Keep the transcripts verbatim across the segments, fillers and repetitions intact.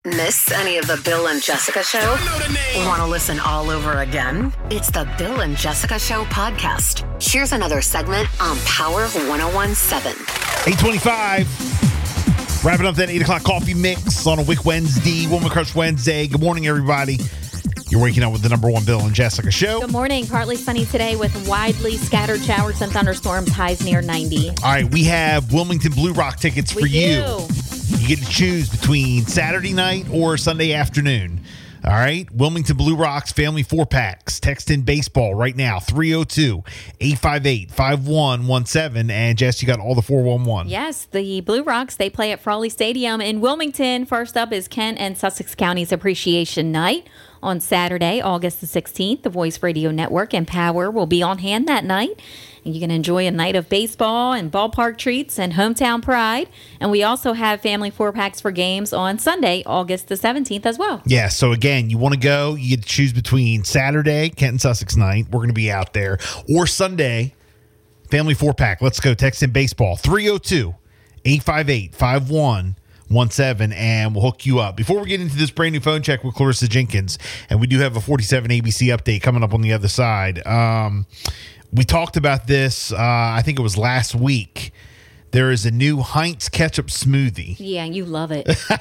Miss any of the Bill and Jessica Show? Want to listen all over again? It's the Bill and Jessica Show podcast. Here's another segment on Power one oh one point seven. eight twenty-five. Wrapping up that eight o'clock coffee mix on a Wick Wednesday, Woman Crush Wednesday. Good morning, everybody. You're waking up with the number one Bill and Jessica Show. Good morning. Partly sunny today with widely scattered showers and thunderstorms, highs near ninety. All right, we have Wilmington Blue Rock tickets we for do. you. You get to choose between Saturday night or Sunday afternoon. All right, Wilmington Blue Rocks family four packs. Text in baseball right now, three oh two, eight five eight, five one one seven. And Jess, you got all the four one one. Yes, the Blue Rocks, they play at Frawley Stadium in Wilmington. First up is Kent and Sussex County's Appreciation Night. On Saturday, August the sixteenth, the Voice Radio Network and Power will be on hand that night. And you can enjoy a night of baseball and ballpark treats and hometown pride. And we also have family four-packs for games on Sunday, August the seventeenth as well. Yeah, so again, you want to go, you get to choose between Saturday, Kent and Sussex night. We're going to be out there. Or Sunday, family four-pack. Let's go. Text in baseball, three oh two, eight five eight, five one one seven, and we'll hook you up. Before we get into this brand new phone check with Clarissa Jenkins, and we do have a forty-seven A B C update coming up on the other side. Um, we talked about this, uh, I think it was last week. There is a new Heinz ketchup smoothie. Yeah, you love it. You're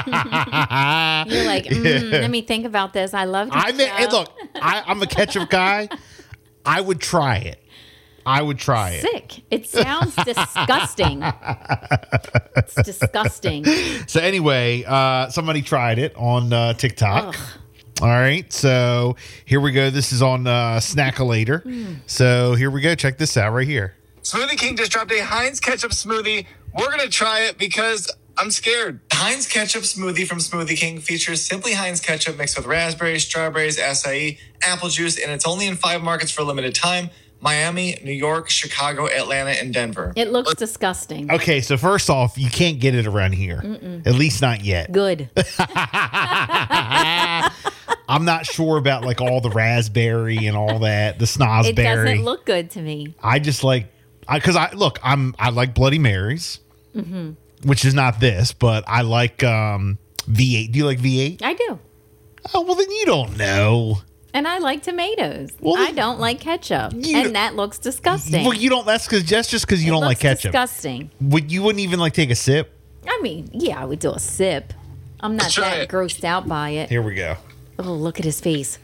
like, mm, let me think about this. I love ketchup. I mean, hey, look, I, I'm a ketchup guy. I would try it. I would try it. Sick. It sounds disgusting. It's disgusting. So anyway, uh, somebody tried it on uh, TikTok. Ugh. All right. So here we go. This is on uh, Snackalator. Mm. So here we go. Check this out right here. Smoothie King just dropped a Heinz ketchup smoothie. We're going to try it because I'm scared. Heinz ketchup smoothie from Smoothie King features Simply Heinz ketchup mixed with raspberries, strawberries, acai, apple juice, and it's only in five markets for a limited time. Miami, New York, Chicago, Atlanta, and Denver. It looks disgusting. Okay, so first off, you can't get it around here. Mm-mm. At least not yet. Good. I'm not sure about like all the raspberry and all that, the snozberry. It doesn't look good to me. I just like, because I, I look, I'm I like Bloody Marys, mm-hmm. which is not this, but I like um, V eight. Do you like V eight? I do. Oh, well, then you don't know. And I like tomatoes. Well, I don't like ketchup. And that looks disgusting. Well, you don't, that's because just, just because you it don't like ketchup. Disgusting. Would, you wouldn't even like take a sip? I mean, yeah, I would do a sip. I'm not that it. grossed out by it. Here we go. Oh, look at his face.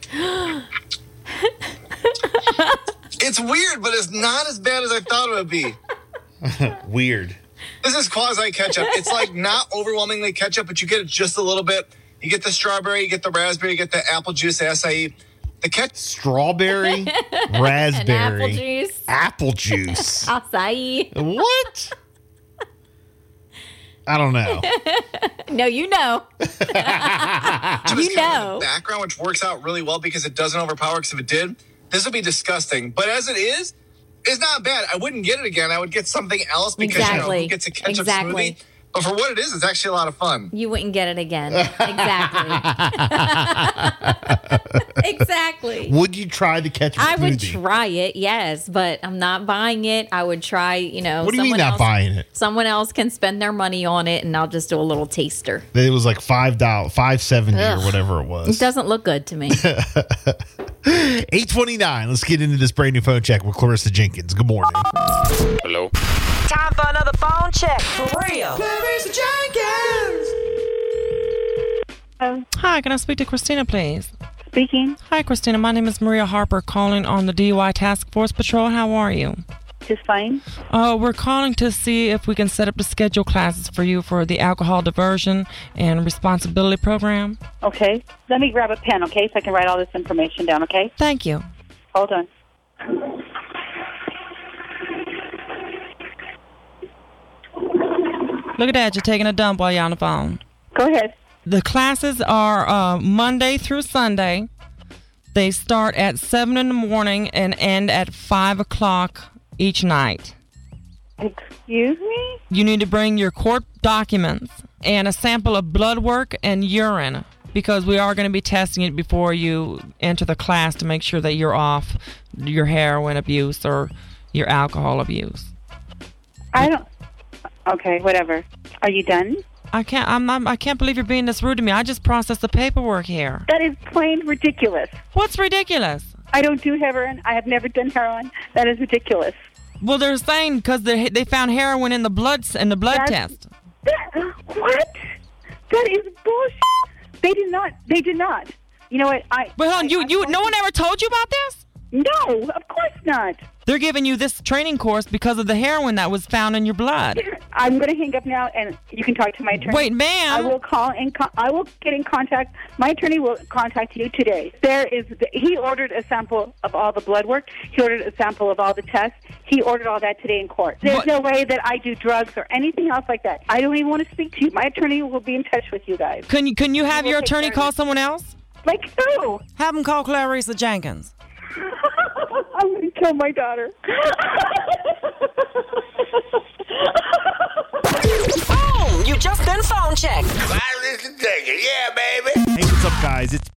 It's weird, but it's not as bad as I thought it would be. Weird. This is quasi ketchup. It's like not overwhelmingly ketchup, but you get it just a little bit. You get the strawberry, you get the raspberry, you get the apple juice, acai. The ketchup. Strawberry, raspberry, and apple juice. Apple juice. Acai. What? I don't know. No, you know. You know. Background, which works out really well because it doesn't overpower. Because if it did, this would be disgusting. But as it is, it's not bad. I wouldn't get it again. I would get something else because exactly. you know who gets a ketchup exactly. smoothie. But for what it is, it's actually a lot of fun. You wouldn't get it again. Exactly. Exactly. Would you try the ketchup I smoothie? would try it, yes, but I'm not buying it. I would try, you know. What do you mean not else, buying it? Someone else can spend their money on it, and I'll just do a little taster. It was like five dollars, five seventy or whatever it was. It doesn't look good to me. eight twenty-nine. Let's get into this brand new phone check with Clarissa Jenkins. Good morning. Hello. Time for another phone check. For real. Clarissa Jenkins. Oh. Hi, can I speak to Christina, please? Speaking. Hi, Christina. My name is Maria Harper, calling on the D U I Task Force Patrol. How are you? Just fine. Uh, we're calling to see if we can set up the schedule classes for you for the alcohol diversion and responsibility program. Okay. Let me grab a pen, okay, so I can write all this information down, okay? Thank you. Hold on. Look at that. You're taking a dump while you're on the phone. Go ahead. The classes are uh, Monday through Sunday. They start at seven in the morning and end at five o'clock each night. Excuse me? You need to bring your court documents and a sample of blood work and urine because we are going to be testing it before you enter the class to make sure that you're off your heroin abuse or your alcohol abuse. I don't... Okay, whatever. Are you done? I can't. I'm not. I can't believe you're being this rude to me. I just processed the paperwork here. That is plain ridiculous. What's ridiculous? I don't do heroin. I have never done heroin. That is ridiculous. Well, they're saying because they they found heroin in the blood in the blood That's, test. That, what? That is bullshit. They did not. They did not. You know what? I. But hold on, I, you I, you I, no one ever told you about this? No, of course not. They're giving you this training course because of the heroin that was found in your blood. I'm going to hang up now, and you can talk to my attorney. Wait, ma'am. I will call and co- I will get in contact. My attorney will contact you today. There is. He ordered a sample of all the blood work. He ordered a sample of all the tests. He ordered all that today in court. There's What? no way that I do drugs or anything else like that. I don't even want to speak to you. My attorney will be in touch with you guys. Can you can you have will your take attorney care of call it. someone else? Like who? Have him call Clarissa Jenkins. I'm going to kill my daughter. Boom! You just been phone checked. Hey, what's up, guys? It's